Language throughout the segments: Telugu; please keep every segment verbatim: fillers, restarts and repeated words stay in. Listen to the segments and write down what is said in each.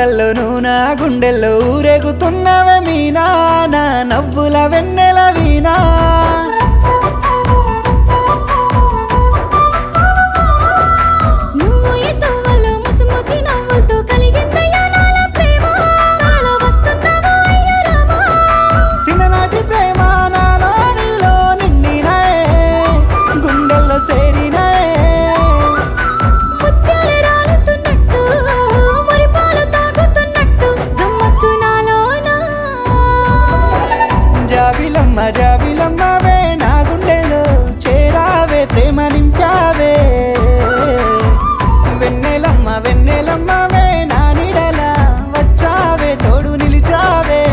కొండల్లో నూనా గుండెల్లో ఊరేగుతున్నవే మీనా నా నవ్వుల వెన్నెల వీణా నువ్వు ఈ తవ్వల్లో ముసి ముసి నవ్వులతో కలిగిందయ్యా నాల ప్రేమ నాలో వస్తున్నావా అయ్యా రామా సిననాటి ప్రేమ నాలో నీలో నిండినాయే గుండెల్లో సేరినాయే ముత్యాలు రాలుతున్నట్టు మురిపాలు తాగుతున్నట్టు గమ్మత్తు నాలోనా జాబిలమ్మ జాబిలమ్మవే నా గుండెలో చేరావే ప్రేమ నింపావే వెన్నెలమ్మ వెన్నెలమ్మవే నా నీడలా వచ్చావే తోడు నిలిచావే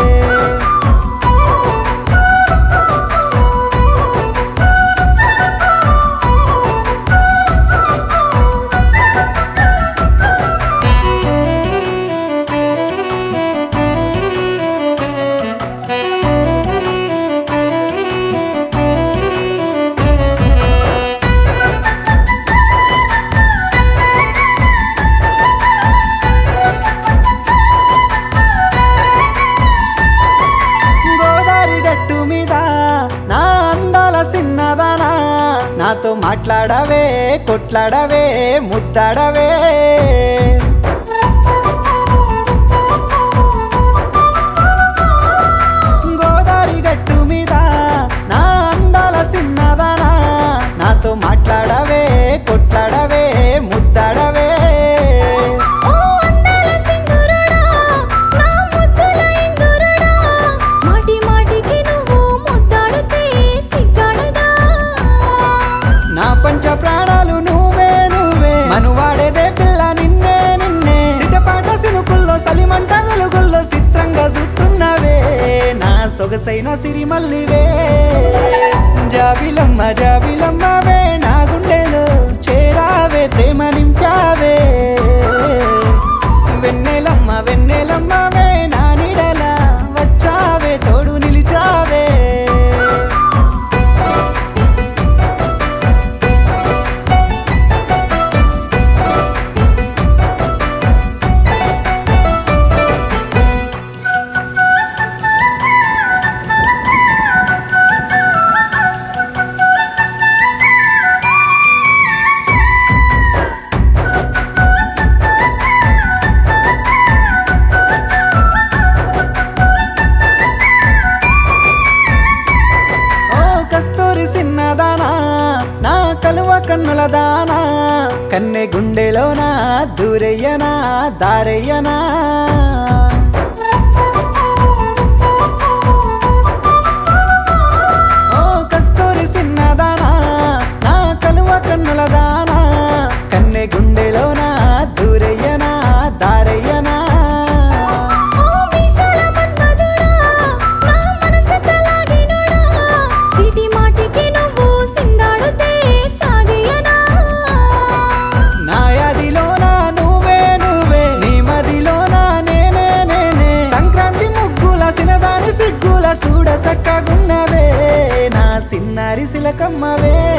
గోదారి గట్టు మీద నా అందాల సిన్నదానా నాతో మాట్లాడవే కొట్లాడవే ముద్దాడవే గోదారి గట్టు మీద నా అందాల సిన్నదానా నాతో మాట్లాడవే కొట్లాడవే ముద్దాడవే ఓ అందాల సింధూరుడా నా ముద్దుల ఇందురుడా మాటి మాటికి నువ్వు ముద్దాడితే సిగ్గాడదా నా పంచ ప్రాణాలు నువ్వే నువ్వే మనువాడేదే పిల్ల నిన్నే నిన్నే సిటపాట సినుకుల్లో సలిమంట వెలుగుల్లో చిత్రంగా చూస్తున్నవే నా సొగసైన సిరిమల్లివే జాబిలమ్మ జాబిలమ్మవే నా గుండెలో చేరావే ప్రేమ నింపావే వెన్నెలమ్మ వెన్నెలమ్మవే నా నీడలా వచ్చావే తోడు నిలిచావే ఓ కస్తూరి సిన్నదానా నా కలువ కన్నుల దానా కన్నె గుండెలోనా దూరయ్యనా దారయ్యనా ఓ కస్తూరి సిన్నదానా నా కలువ కన్నుల దానా కన్నె గుండెలోనా దూరయ్యనా దారయ్యనా ఓ మీసాల మన్మధుడా నా మనసంత లాగినోడా సిటి మాటికి నువ్వు సింగాడితే సాగియనా నా యాదిలోనా నువ్వే నువ్వే నీ మదిలోనా నేనే నేనే సంక్రాంతి ముగ్గుల సినదాని సిగ్గుల చూడ సక్కగున్నవే నా సిన్నారి సిలకమ్మవే